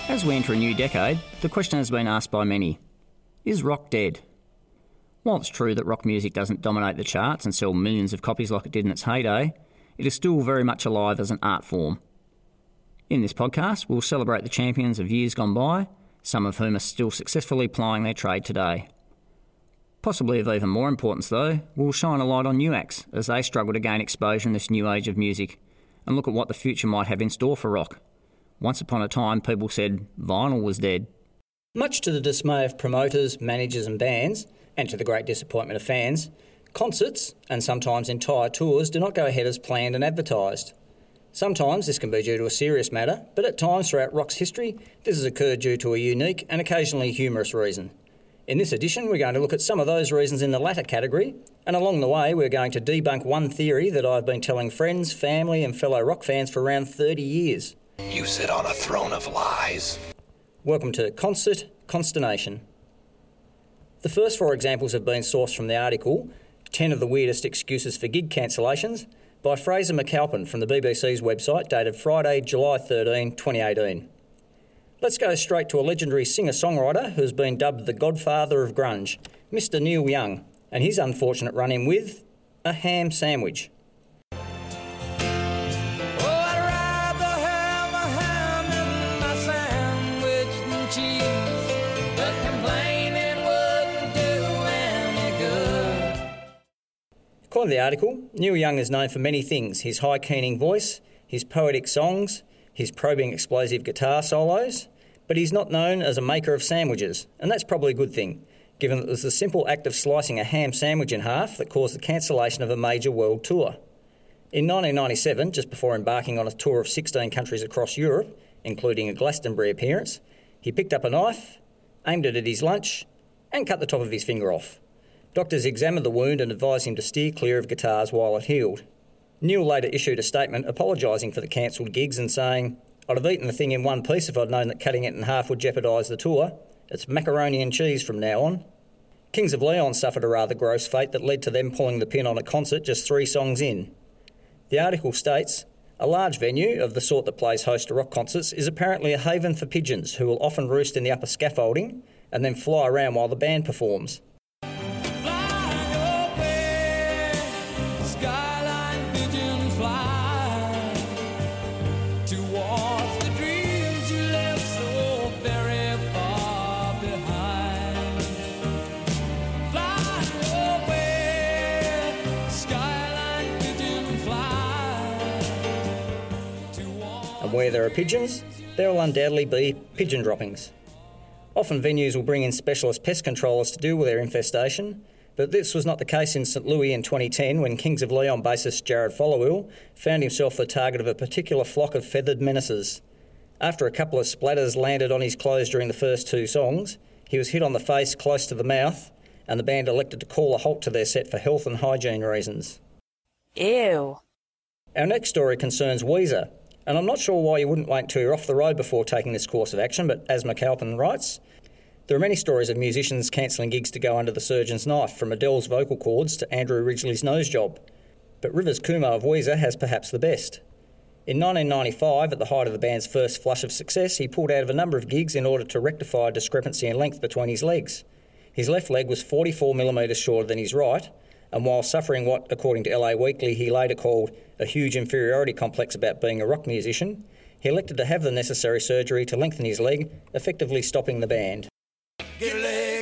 As we enter a new decade, the question has been asked by many, is rock dead? While it's true that rock music doesn't dominate the charts and sell millions of copies like it did in its heyday, it is still very much alive as an art form. In this podcast, we'll celebrate the champions of years gone by, some of whom are still successfully plying their trade today. Possibly of even more importance though, we'll shine a light on new acts as they struggle to gain exposure in this new age of music and look at what the future might have in store for rock. Once upon a time, people said vinyl was dead. Much to the dismay of promoters, managers and bands, and to the great disappointment of fans, concerts, and sometimes entire tours, do not go ahead as planned and advertised. Sometimes this can be due to a serious matter, but at times throughout rock's history, this has occurred due to a unique and occasionally humorous reason. In this edition, we're going to look at some of those reasons in the latter category, and along the way, we're going to debunk one theory that I've been telling friends, family and fellow rock fans for around 30 years. You sit on a throne of lies. Welcome to Concert Consternation. The first four examples have been sourced from the article 10 of the Weirdest Excuses for Gig Cancellations by Fraser McAlpin from the BBC's website dated Friday, July 13, 2018. Let's go straight to a legendary singer-songwriter who has been dubbed the godfather of grunge, Mr. Neil Young, and his unfortunate run-in with a ham sandwich. According to the article, Neil Young is known for many things: his high keening voice, his poetic songs, his probing explosive guitar solos, but he's not known as a maker of sandwiches, and that's probably a good thing, given that it was the simple act of slicing a ham sandwich in half that caused the cancellation of a major world tour. In 1997, just before embarking on a tour of 16 countries across Europe, including a Glastonbury appearance, he picked up a knife, aimed it at his lunch, and cut the top of his finger off. Doctors examined the wound and advised him to steer clear of guitars while it healed. Neil later issued a statement apologising for the cancelled gigs and saying, "I'd have eaten the thing in one piece if I'd known that cutting it in half would jeopardise the tour. It's macaroni and cheese from now on." Kings of Leon suffered a rather gross fate that led to them pulling the pin on a concert just 3 songs in. The article states, a large venue of the sort that plays host to rock concerts is apparently a haven for pigeons who will often roost in the upper scaffolding and then fly around while the band performs. And where there are pigeons, there will undoubtedly be pigeon droppings. Often venues will bring in specialist pest controllers to deal with their infestation, but this was not the case in St Louis in 2010 when Kings of Leon bassist Jared Followill found himself the target of a particular flock of feathered menaces. After a couple of splatters landed on his clothes during the first 2 songs, he was hit on the face close to the mouth, and the band elected to call a halt to their set for health and hygiene reasons. Ew. Our next story concerns Weezer, and I'm not sure why you wouldn't wait until you're off the road before taking this course of action, but as McAlpin writes, there are many stories of musicians cancelling gigs to go under the surgeon's knife, from Adele's vocal cords to Andrew Ridgeley's nose job. But Rivers Cuomo of Weezer has perhaps the best. In 1995, at the height of the band's first flush of success, he pulled out of a number of gigs in order to rectify a discrepancy in length between his legs. His left leg was 44mm shorter than his right, and while suffering what, according to LA Weekly, he later called a huge inferiority complex about being a rock musician, he elected to have the necessary surgery to lengthen his leg, effectively stopping the band. Get a leg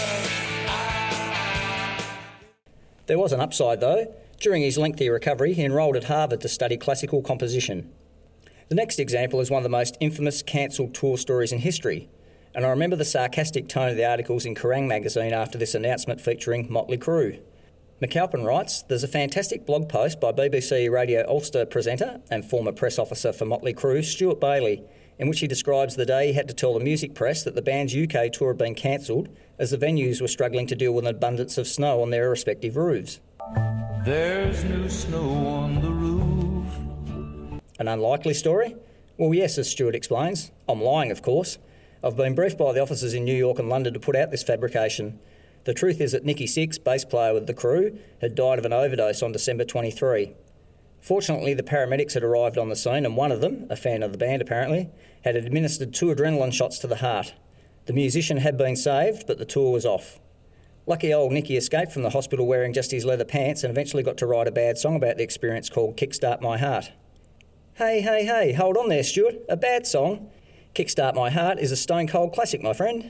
up. There was an upside though. During his lengthy recovery, he enrolled at Harvard to study classical composition. The next example is one of the most infamous cancelled tour stories in history, and I remember the sarcastic tone of the articles in Kerrang magazine after this announcement featuring Motley Crue. McAlpin writes, there's a fantastic blog post by BBC Radio Ulster presenter and former press officer for Motley Crue, Stuart Bailey, in which he describes the day he had to tell the music press that the band's UK tour had been cancelled as the venues were struggling to deal with an abundance of snow on their respective roofs. There's no snow on the roof. An unlikely story? Well, yes, as Stuart explains. I'm lying, of course. I've been briefed by the officers in New York and London to put out this fabrication. The truth is that Nicky Six, bass player with the Crue, had died of an overdose on December 23. Fortunately, the paramedics had arrived on the scene and one of them, a fan of the band apparently, had administered 2 adrenaline shots to the heart. The musician had been saved, but the tour was off. Lucky old Nicky escaped from the hospital wearing just his leather pants and eventually got to write a bad song about the experience called Kickstart My Heart. Hey, hold on there, Stuart. A bad song? Kickstart My Heart is a stone cold classic, my friend.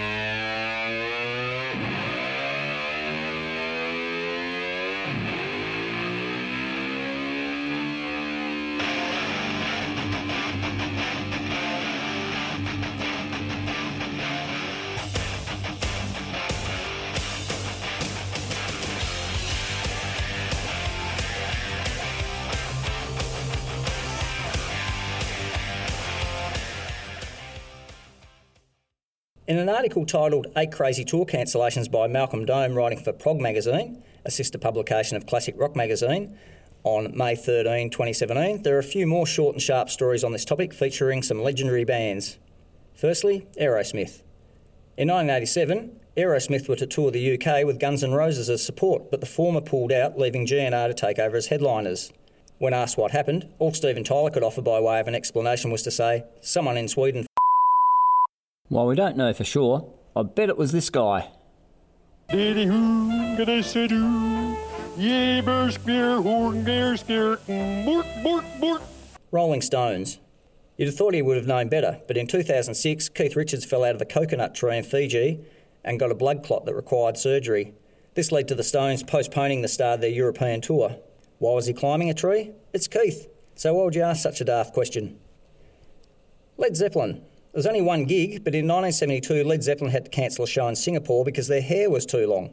In an article titled 8 Crazy Tour Cancellations by Malcolm Dome, writing for Prog Magazine, a sister publication of Classic Rock Magazine, on May 13, 2017, there are a few more short and sharp stories on this topic featuring some legendary bands. Firstly, Aerosmith. In 1987, Aerosmith were to tour the UK with Guns N' Roses as support, but the former pulled out, leaving GNR to take over as headliners. When asked what happened, all Steven Tyler could offer by way of an explanation was to say, someone in Sweden. While we don't know for sure, I bet it was this guy. Rolling Stones. You'd have thought he would have known better, but in 2006, Keith Richards fell out of a coconut tree in Fiji and got a blood clot that required surgery. This led to the Stones postponing the start of their European tour. Why was he climbing a tree? It's Keith. So why would you ask such a daft question? Led Zeppelin. There was only one gig, but in 1972 Led Zeppelin had to cancel a show in Singapore because their hair was too long.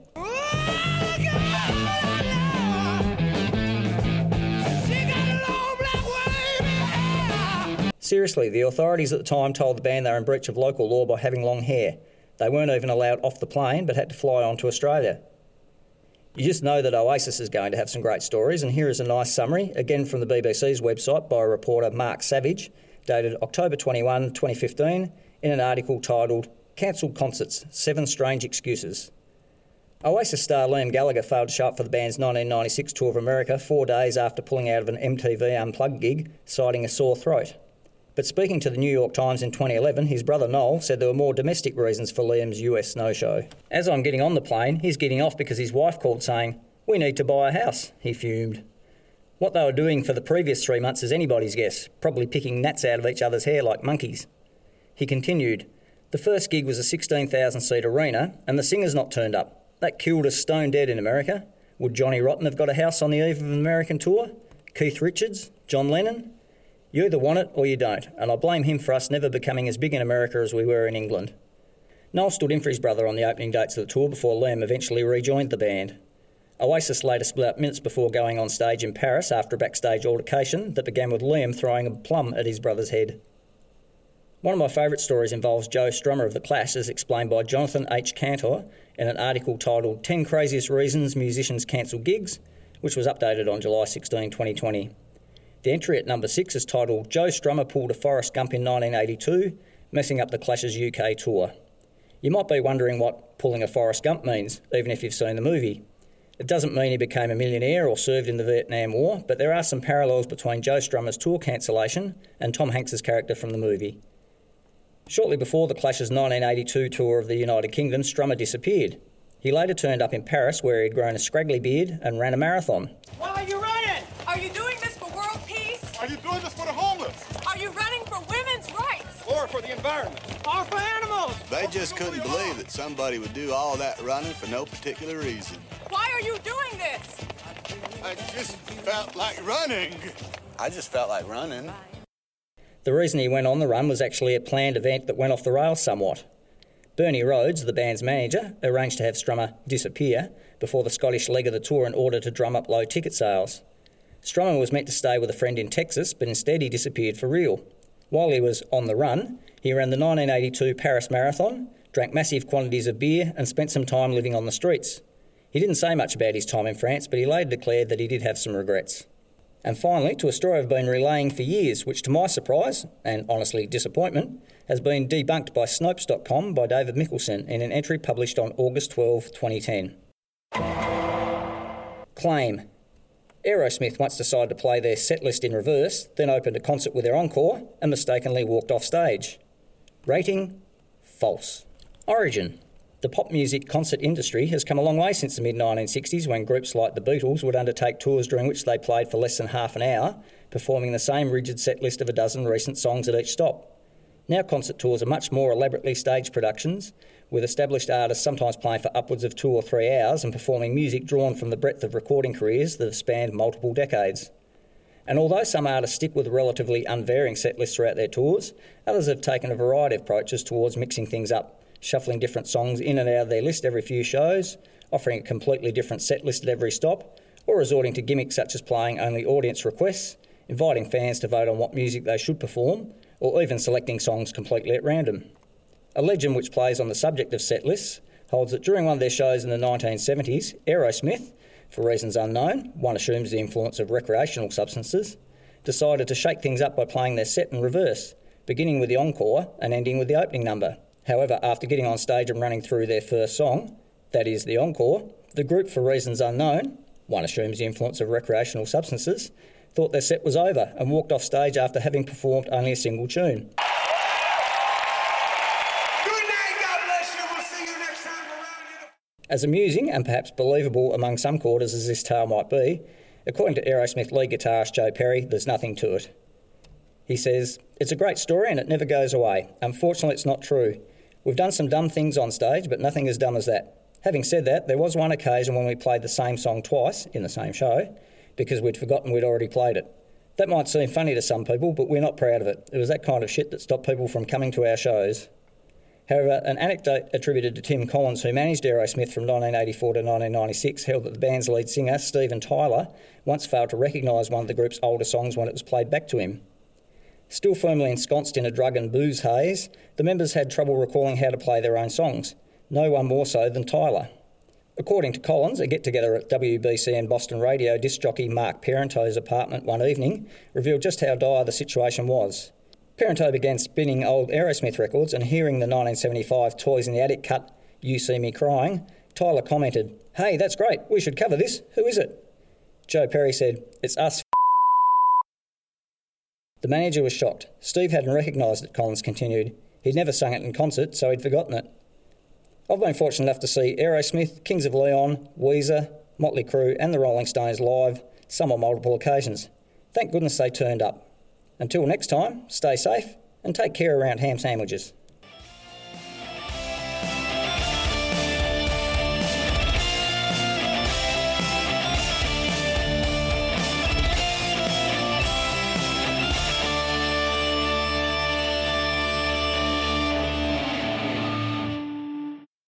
Seriously, the authorities at the time told the band they were in breach of local law by having long hair. They weren't even allowed off the plane but had to fly on to Australia. You just know that Oasis is going to have some great stories, and here is a nice summary, again from the BBC's website by reporter Mark Savage, dated October 21, 2015, in an article titled Cancelled Concerts, 7 Strange Excuses. Oasis star Liam Gallagher failed to show up for the band's 1996 tour of America 4 days after pulling out of an MTV Unplugged gig, citing a sore throat. But speaking to the New York Times in 2011, his brother Noel said there were more domestic reasons for Liam's US no-show. As I'm getting on the plane, he's getting off because his wife called saying, "We need to buy a house," he fumed. What they were doing for the previous 3 months is anybody's guess, probably picking gnats out of each other's hair like monkeys. He continued, "The first gig was a 16,000-seat arena and the singer's not turned up. That killed us stone dead in America. Would Johnny Rotten have got a house on the eve of an American tour? Keith Richards? John Lennon? You either want it or you don't, and I blame him for us never becoming as big in America as we were in England." Noel stood in for his brother on the opening dates of the tour before Liam eventually rejoined the band. Oasis later split up minutes before going on stage in Paris after a backstage altercation that began with Liam throwing a plum at his brother's head. One of my favourite stories involves Joe Strummer of The Clash, as explained by Jonathan H. Cantor in an article titled 10 Craziest Reasons Musicians Cancel Gigs, which was updated on July 16, 2020. The entry at number 6 is titled Joe Strummer Pulled a Forrest Gump in 1982, Messing Up the Clash's UK Tour. You might be wondering what pulling a Forrest Gump means, even if you've seen the movie. It doesn't mean he became a millionaire or served in the Vietnam War, but there are some parallels between Joe Strummer's tour cancellation and Tom Hanks's character from the movie. Shortly before the Clash's 1982 tour of the United Kingdom, Strummer disappeared. He later turned up in Paris, where he'd grown a scraggly beard and ran a marathon. Why are you running? Are you doing this for world peace? Are you doing this for the homeless? Are you running for women's rights? Or for the environment? Or for animals? They just couldn't believe that somebody would do all that running for no particular reason. Why are you doing this? I just felt like running. I just felt like running. The reason he went on the run was actually a planned event that went off the rails somewhat. Bernie Rhodes, the band's manager, arranged to have Strummer disappear before the Scottish leg of the tour in order to drum up low ticket sales. Strummer was meant to stay with a friend in Texas, but instead he disappeared for real. While he was on the run, he ran the 1982 Paris Marathon, drank massive quantities of beer and spent some time living on the streets. He didn't say much about his time in France, but he later declared that he did have some regrets. And finally, to a story I've been relaying for years, which to my surprise, and honestly disappointment, has been debunked by Snopes.com by David Mickelson in an entry published on August 12, 2010. Claim. Aerosmith once decided to play their set list in reverse, then opened a concert with their encore and mistakenly walked off stage. Rating? False. Origin. The pop music concert industry has come a long way since the mid-1960s, when groups like the Beatles would undertake tours during which they played for less than half an hour, performing the same rigid set list of a dozen recent songs at each stop. Now concert tours are much more elaborately staged productions, with established artists sometimes playing for upwards of 2 or 3 hours and performing music drawn from the breadth of recording careers that have spanned multiple decades. And although some artists stick with relatively unvarying set lists throughout their tours, others have taken a variety of approaches towards mixing things up, shuffling different songs in and out of their list every few shows, offering a completely different set list at every stop, or resorting to gimmicks such as playing only audience requests, inviting fans to vote on what music they should perform, or even selecting songs completely at random. A legend which plays on the subject of set lists holds that during one of their shows in the 1970s, Aerosmith, for reasons unknown, one assumes the influence of recreational substances, decided to shake things up by playing their set in reverse, beginning with the encore and ending with the opening number. However, after getting on stage and running through their first song, that is the encore, the group, for reasons unknown, one assumes the influence of recreational substances, thought their set was over and walked off stage after having performed only a single tune. As amusing and perhaps believable among some quarters as this tale might be, according to Aerosmith lead guitarist Joe Perry, there's nothing to it. He says, "It's a great story and it never goes away. Unfortunately, it's not true. We've done some dumb things on stage, but nothing as dumb as that. Having said that, there was one occasion when we played the same song twice in the same show because we'd forgotten we'd already played it. That might seem funny to some people, but we're not proud of it. It was that kind of shit that stopped people from coming to our shows." However, an anecdote attributed to Tim Collins, who managed Aerosmith from 1984 to 1996, held that the band's lead singer, Steven Tyler, once failed to recognise one of the group's older songs when it was played back to him. Still firmly ensconced in a drug and booze haze, the members had trouble recalling how to play their own songs, no one more so than Tyler. According to Collins, a get-together at WBCN Boston radio disc jockey Mark Parenteau's apartment one evening revealed just how dire the situation was. Parenteau began spinning old Aerosmith records, and hearing the 1975 Toys in the Attic cut "You See Me Crying," Tyler commented, "Hey, that's great, we should cover this. Who is it?" Joe Perry said, "It's us." The manager was shocked. Steve hadn't recognised it, Collins continued. He'd never sung it in concert, so he'd forgotten it. I've been fortunate enough to see Aerosmith, Kings of Leon, Weezer, Motley Crue and the Rolling Stones live, some on multiple occasions. Thank goodness they turned up. Until next time, stay safe and take care around ham sandwiches.